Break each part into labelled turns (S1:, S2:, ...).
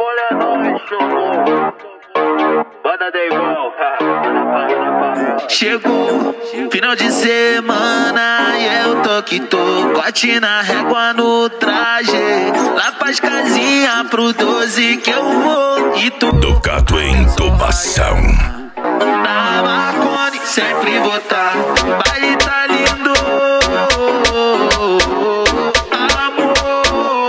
S1: bagulho é nóis, chegou. Banda Deivão.
S2: Chegou, final de semana e eu tô que tô. Corte na régua no traje. Lá pras casinha pro 12 que eu vou. E tu
S3: Ducato em intubação.
S2: na Marconi sempre vou tá. Baile tá lindo, amor.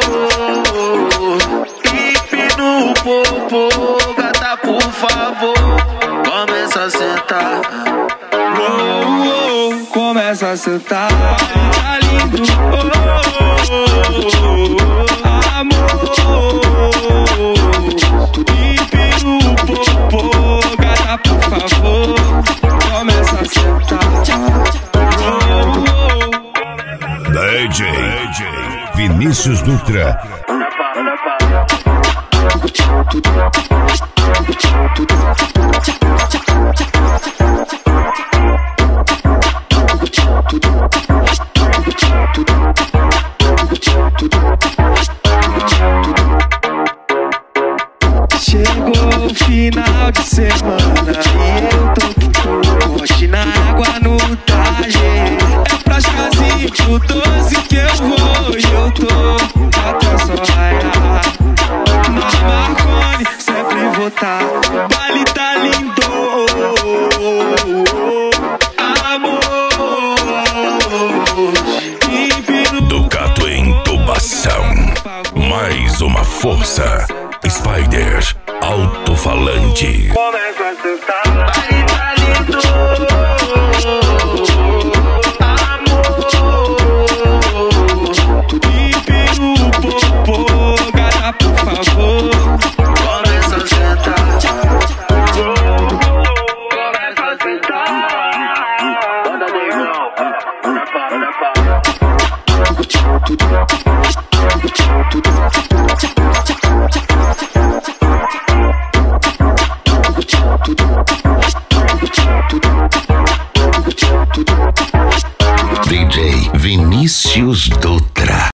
S2: Pipe no popô, gata por favor. Começa a sentar.
S4: Começa a sentar. Tá lindo, amor. Pipe no popô, gata por favor. Começa a sentar.
S3: DJ Vinícius Dutra.
S4: Chegou o final de semana e eu tô que tô. Corte na água no traje. É pras casinhas do 12 que eu vou. E eu tô até só raiar. Na Marconi sempre vou tá. Baile tá lindo, amor.
S3: Ducato em intubação. Mais uma força. Spider Alto-Falante.
S1: Começa a sentar.
S2: Baile tá lindo, amor.
S4: Pipe no popô, gata por favor.
S2: Começa a sentar.
S1: Começa a sentar. Banda Deivão.
S3: DJ Vinícius Dutra.